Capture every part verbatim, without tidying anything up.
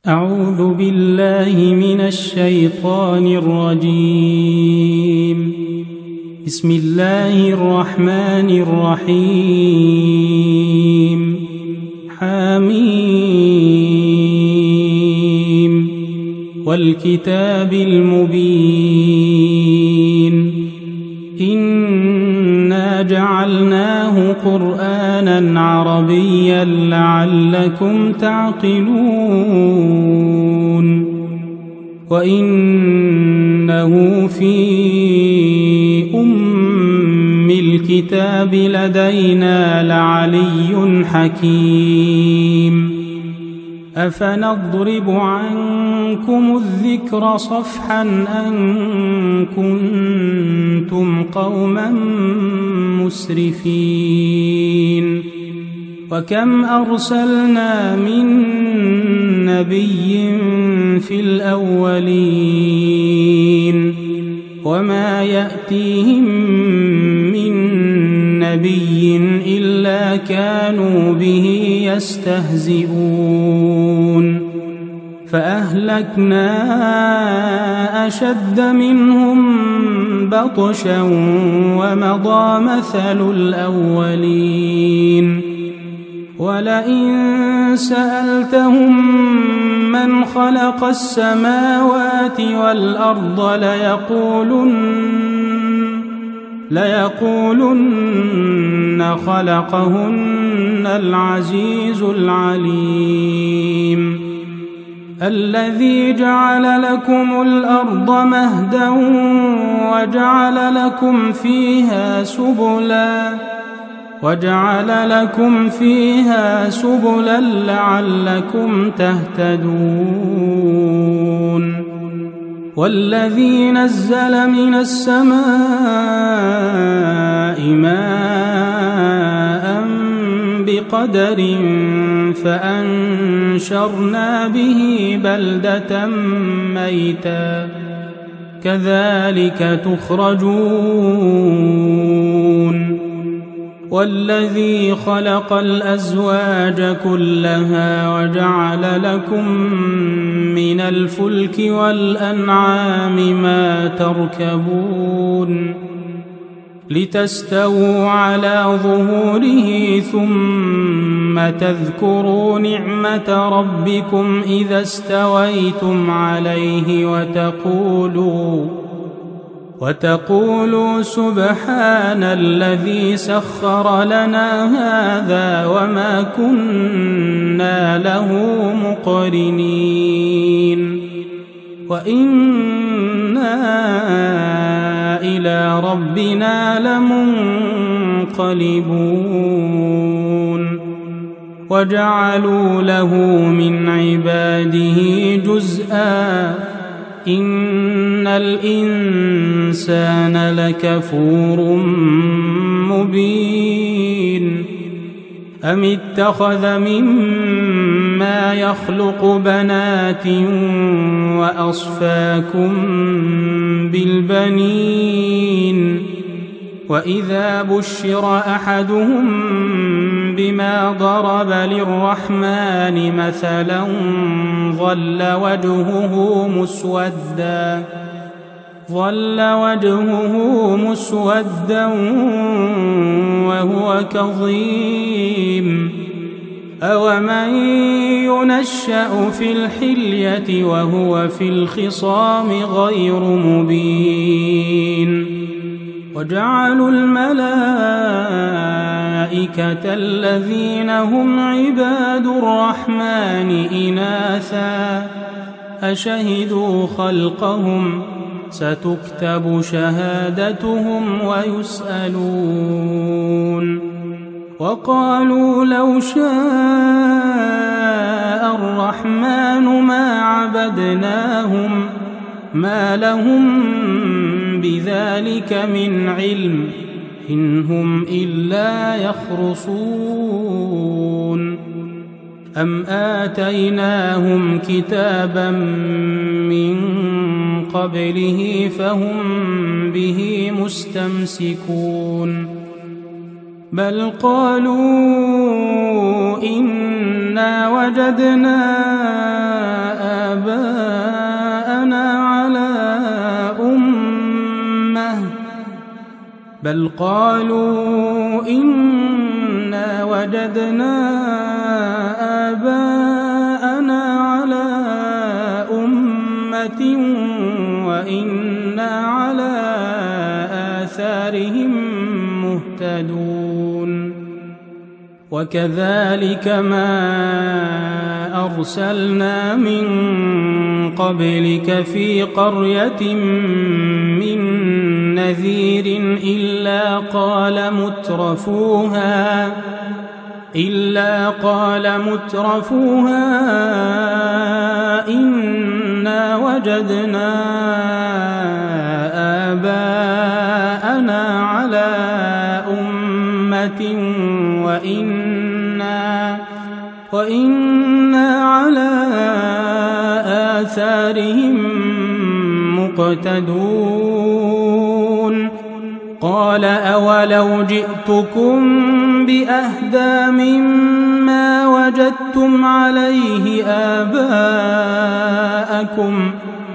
أعوذ بالله من الشيطان الرجيم. بسم الله الرحمن الرحيم. حميم والكتاب المبين. إنا جعلناه قرآنا عربيا لعلكم تعقلون. وإنه في أم الكتاب لدينا لعلي حكيم. أفنضرب عنكم الذكر صفحا أن كنتم قوما مسرفين. وكم أرسلنا من نبي في الأولين وما يأتيهم من نبي إلا كانوا به يستهزئون. فأهلكنا أشد منهم بطشا ومضى مثل الأولين. ولئن سألتهم من خلق السماوات والأرض ليقولن ليقولن خلقهن العزيز العليم. الذي جعل لكم الأرض مهدا وجعل لكم فيها سبلا وجعل لكم فيها سبلا لعلكم تهتدون. والذي نزل من السماء ماء بقدر فأنشرنا به بلدة ميتا كذلك تخرجون. والذي خلق الأزواج كلها وجعل لكم من الفلك والأنعام ما تركبون لتستووا على ظهوره ثم تذكروا نعمة ربكم إذا استويتم عليه وتقولوا وتقولوا سبحان الذي سخر لنا هذا وما كنا له مقرنين وإنا إلى ربنا لمنقلبون. وجعلوا له من عباده جزءا إن الإنسان لكفور مبين. أم اتخذ مما يخلق بنات وأصفاكم بالبنين وإذا بشر أحدهم بما ضرب للرحمن مثلا ظل وجهه مسودا ظل وجهه مسودا وهو كظيم. أومن ينشأ في الحلية وهو في الخصام غير مبين. وجعلوا الملائكة الذين هم عباد الرحمن إناثا أشهدوا خلقهم ستكتب شهادتهم ويسألون. وقالوا لو شاء الرحمن ما عبدناهم ما لهم بذلك من علم إن هم إلا يخرصون. أم آتيناهم كتابا من قبله فهم به مستمسكون. بل قالوا إنا وجدنا بل قالوا إنا وجدنا آباءنا على أمة وإنا على آثارهم مهتدون وكذلك ما أرسلنا من قبلك في قرية من نذير إلا قال مترفوها إلا قال مترفوها إنا وجدنا آباءنا على أمة وإنا وإنا على آثارهم مقتدون قال أولو جئتكم بأهدى مما وجدتم عليه آباءكم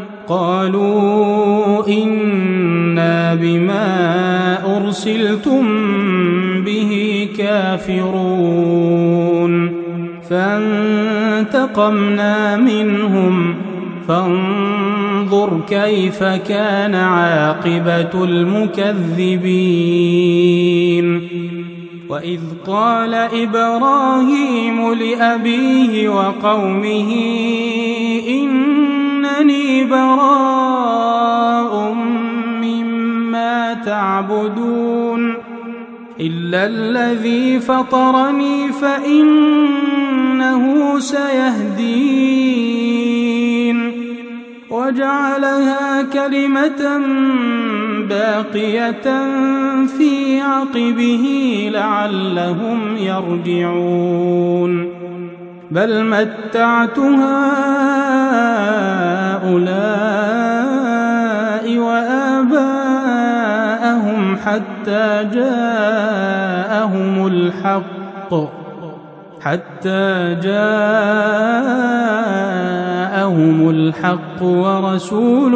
قالوا إنا بما أرسلتم به كافرون فانتقمنا منهم فانظر كيف كان عاقبة المكذبين وإذ قال إبراهيم لأبيه وقومه إنني براء مما تعبدون إلا الذي فطرني فإنه سيهدين وجعلها كلمة باقية في عقبه لعلهم يرجعون بل متعت هؤلاء وآباءهم حتى جاءهم الحق حتى جاءهم الحق ورسول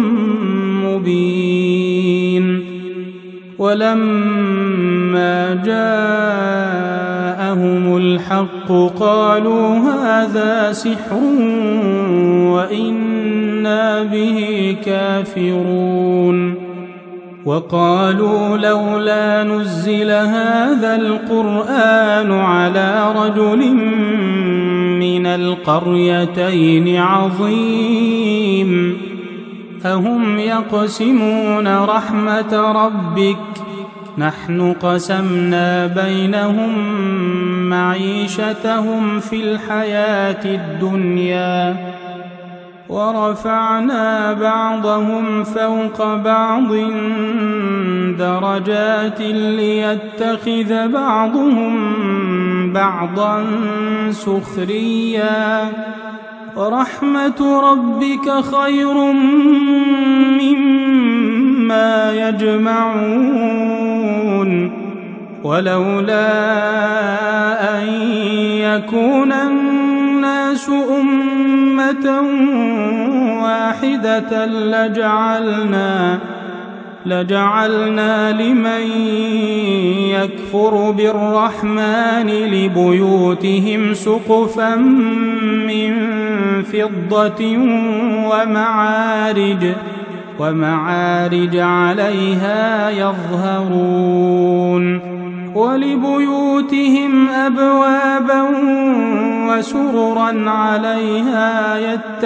مبين ولما جاءهم الحق قالوا هذا سحر وإنا به كافرون وقالوا لولا نزل هذا القرآن على رجل من القريتين عظيم أهم يقسمون رحمة ربك نحن قسمنا بينهم معيشتهم في الحياة الدنيا ورفعنا بعضهم فوق بعض درجات ليتخذ بعضهم بعضا سخريا ورحمة ربك خير مما يجمعون ولولا أن يكون الناس أمة واحدة لجعلنا لجعلنا لمن يكفر بالرحمن لبيوتهم سقفا من فضة ومعارج ومعارج عليها يظهرون ولبيوتهم أبوابا وسررا عليها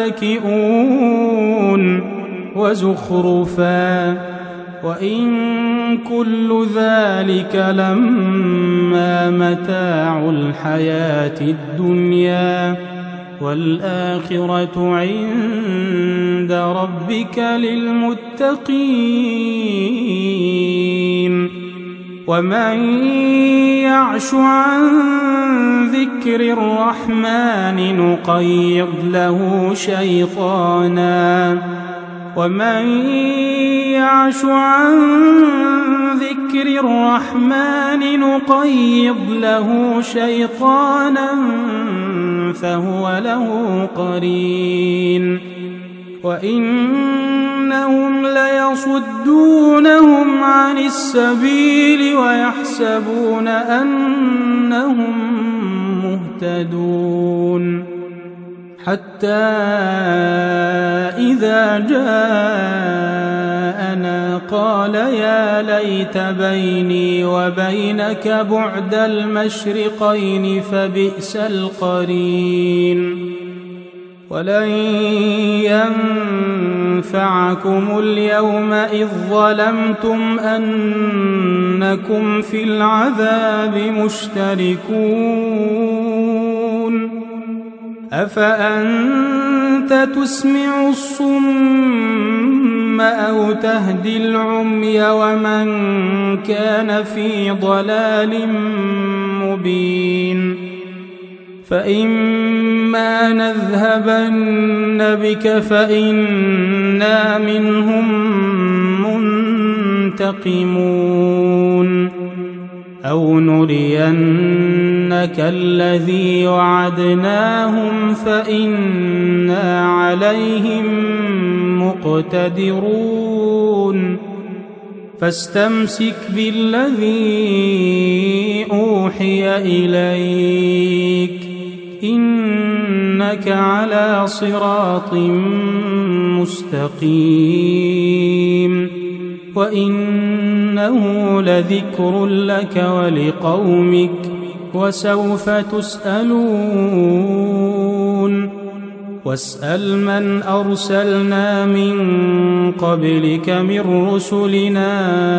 يتكئون وزخرفا وإن كل ذلك لما متاع الحياة الدنيا والآخرة عند ربك للمتقين ومن يعش عن ذكر الرحمن نقيض له شيطانا ومن يعش عن ذكر الرحمن نقيض له شيطانا فهو له قرين وإنهم ليظنون يصدونهم عن السبيل ويحسبون أنهم مهتدون حتى إذا جاءنا قال يا ليت بيني وبينك بعد المشرقين فبئس القرين ولن ينفعكم اليوم إذ ظلمتم أنكم في العذاب مشتركون أفأنت تسمع الصم أو تهدي العمي ومن كان في ضلال مبين فإما نذهبن بك فإنا منهم منتقمون أو نرينك الذي وعدناهم فإنا عليهم مقتدرون فاستمسك بالذي أوحي إليك إنك على صراط مستقيم وإنه لذكر لك ولقومك وسوف تسألون واسأل من أرسلنا من قبلك من رسلنا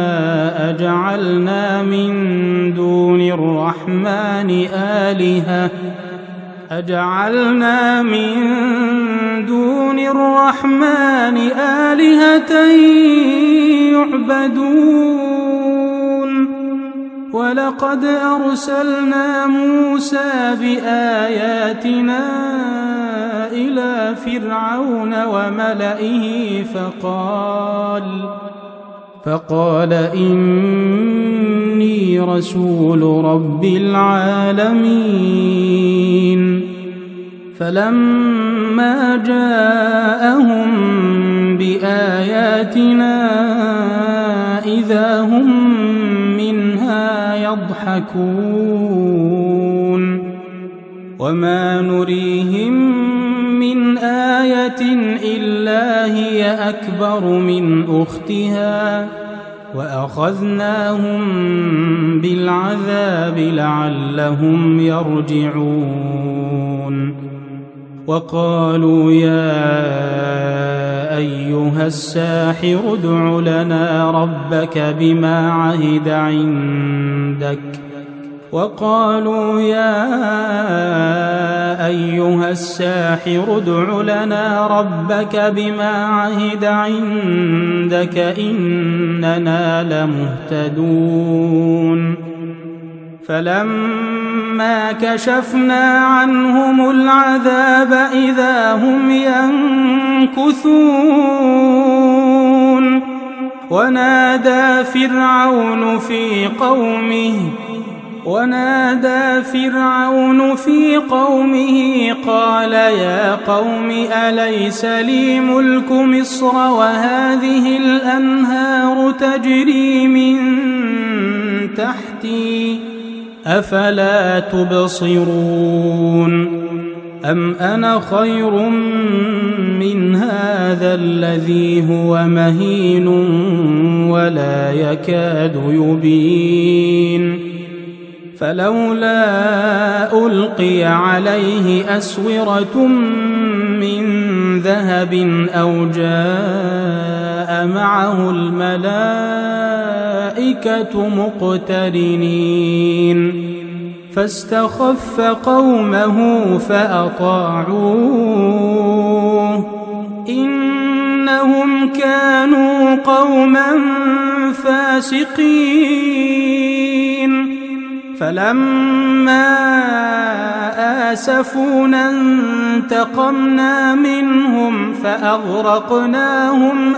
أجعلنا من دون الرحمن آلهة أجعلنا من دون الرحمن آلهة يعبدون ولقد أرسلنا موسى بآياتنا إلى فرعون وملئه فقال فقال إني رسول رب العالمين فلما جاءهم بآياتنا إذا هم منها يضحكون وما نريهم من آية إلا هي أكبر من أختها وأخذناهم بالعذاب لعلهم يرجعون وقالوا يا أيها الساحر ادع لنا ربك بما عهد عندك وقالوا يا أيها الساحر ادع لنا ربك بما عهد عندك إننا لمهتدون فلما كشفنا عنهم العذاب إذا هم ينكثون ونادى فرعون في قومه ونادى فرعون في قومه قال يا قوم أليس لي ملك مصر وهذه الأنهار تجري من تحتي أفلا تبصرون أم أنا خير من هذا الذي هو مهين ولا يكاد يبين فلولا ألقي عليه أسورة من ذهب أو جاء معه الملائكة مقترنين فاستخف قومه فأطاعوه إنهم كانوا قوما فاسقين فلما آسفونا انتقمنا منهم فأغرقناهم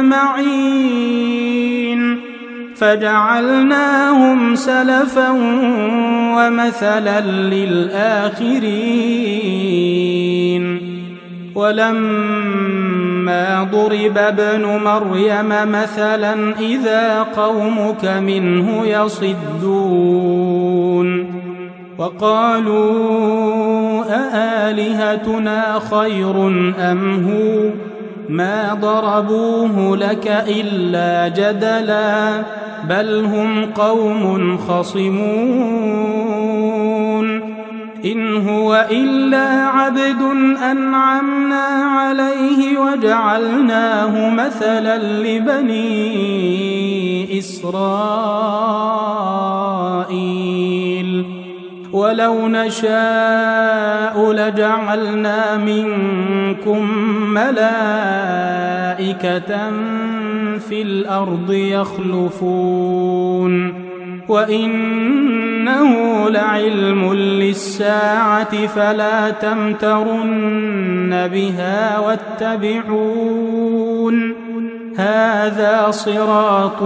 أجمعين فجعلناهم سلفا ومثلا للآخرين ولما ما ضرب ابن مريم مثلا إذا قومك منه يصدون وقالوا أآلهتنا خير أم هو ما ضربوه لك إلا جدلا بل هم قوم خصمون إن هو إلا عبد أنعمنا عليه وجعلناه مثلا لبني إسرائيل ولو نشاء لجعلنا منكم ملائكة في الأرض يخلفون وإنه لعلم للساعة فلا تمترن بها واتبعون هذا صراط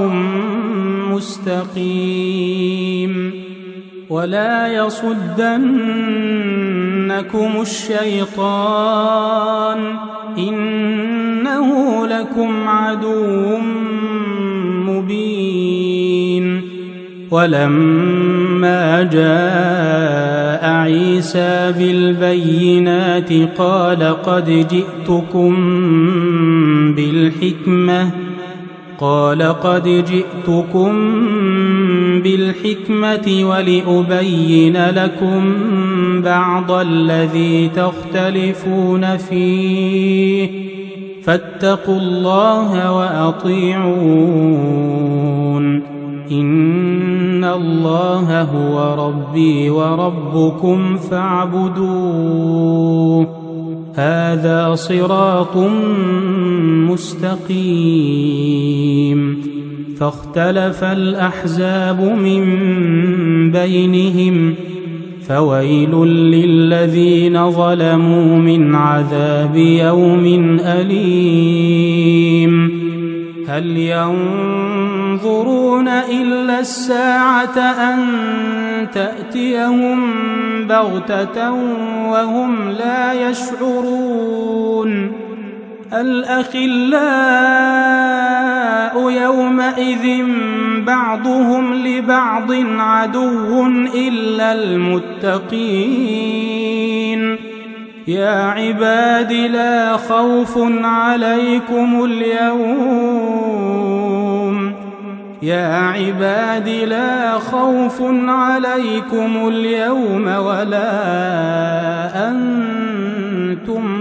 مستقيم ولا يصدنكم الشيطان إنه لكم عدو مبين ولما جاء عيسى بالبينات قال قد جئتكم بالحكمة قال قد جئتكم بالحكمة ولأبين لكم بعض الذي تختلفون فيه فاتقوا الله وأطيعون إن الله هو ربي وربكم فاعبدوه هذا صراط مستقيم فاختلف الأحزاب من بينهم فويل للذين ظلموا من عذاب يوم أليم هل ينظرون إلا الساعة أن تأتيهم بغتة وهم لا يشعرون الأخلاء يومئذ بعضهم لبعض عدو إلا المتقين يا عباد لا خوف عليكم اليوم يا عباد لا خوف عليكم اليوم ولا أنتم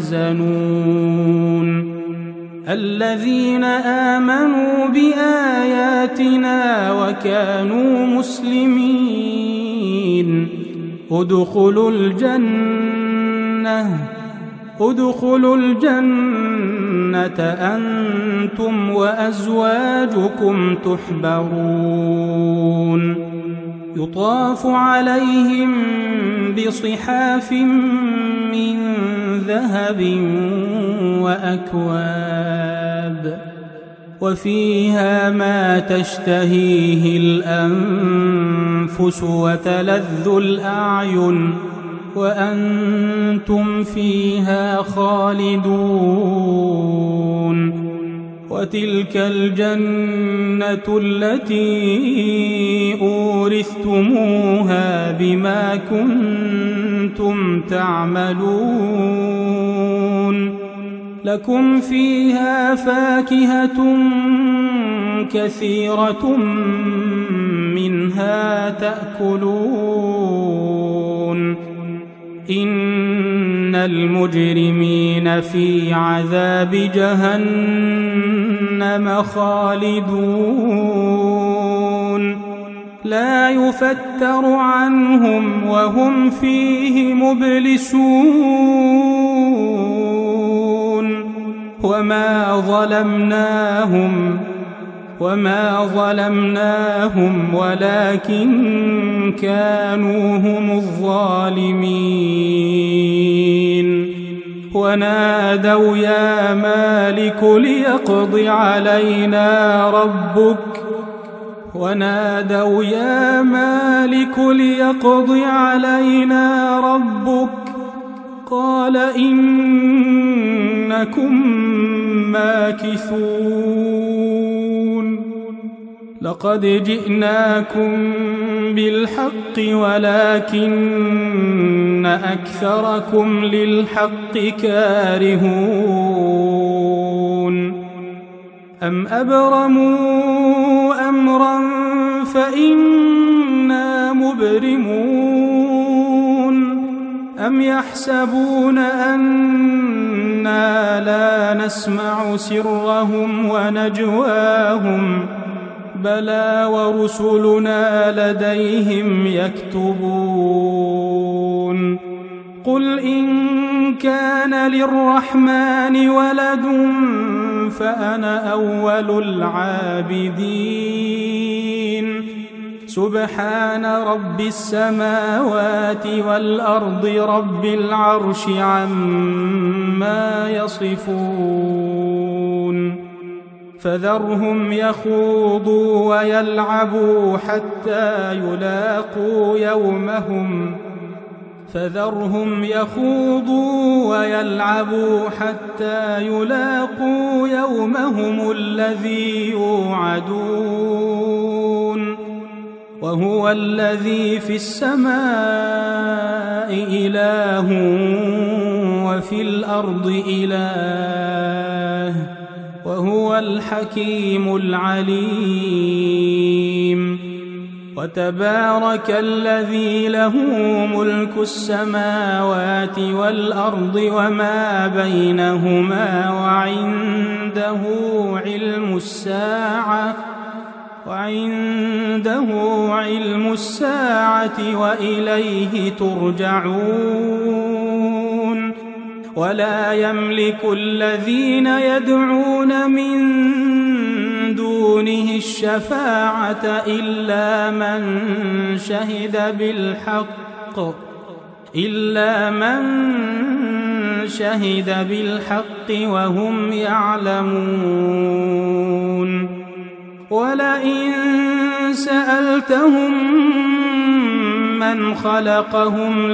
تحزنون الذين آمنوا بآياتنا وكانوا مسلمين ادخلوا الجنة ادخلوا الجنة أنتم وأزواجكم تحبرون يطاف عليهم بصحاف من ذهب وأكواب وفيها ما تشتهيه الأنفس وتلذ الأعين وأنتم فيها خالدون وتلك الجنة التي أورثتموها بما كنتم تعملون لكم فيها فاكهة كثيرة منها تأكلون إن المجرمين في عذاب جهنم خالدون لا يفتر عنهم وهم فيه مبلسون وما ظلمناهم وما ظلمناهم ولكن كانوا هم الظالمين ونادوا يا مالك ليقض علينا ربك ونادوا يا مالك ليقض علينا ربك قال إنكم ماكثون لقد جئناكم بالحق ولكن أكثركم للحق كارهون أم أبرموا أمرا فإنا مبرمون أم يحسبون أنا لا نسمع سرهم ونجواهم بلى ورسلنا لديهم يكتبون قل إن كان للرحمن ولد فأنا أول العابدين سبحان رب السماوات والأرض رب العرش عما يصفون فذرهم يخوضوا ويلعبوا حتى يلاقوا يومهم فذرهم يخوضوا ويلعبوا حتى يلاقوا يومهم الذي يوعدون وهو الذي في السماء إله وفي الأرض إله وهو الحكيم العليم وتبارك الذي له ملك السماوات والأرض وما بينهما وعنده علم الساعة وعنده علم الساعة وإليه ترجعون ولا يملك الذين يدعون من دونه الشفاعة إلا من شهد بالحق إلا من شهد بالحق وهم يعلمون ولئن سألتهم من خلقهم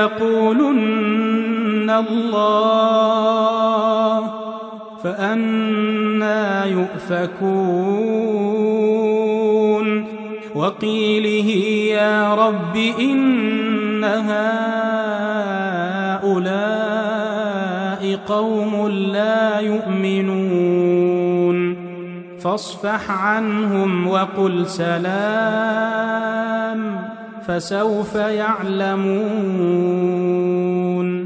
ليقولن الله فأنى يؤفكون وقيله يا رب إن هؤلاء قوم لا يؤمنون فاصفح عنهم وقل سلام فسوف يعلمون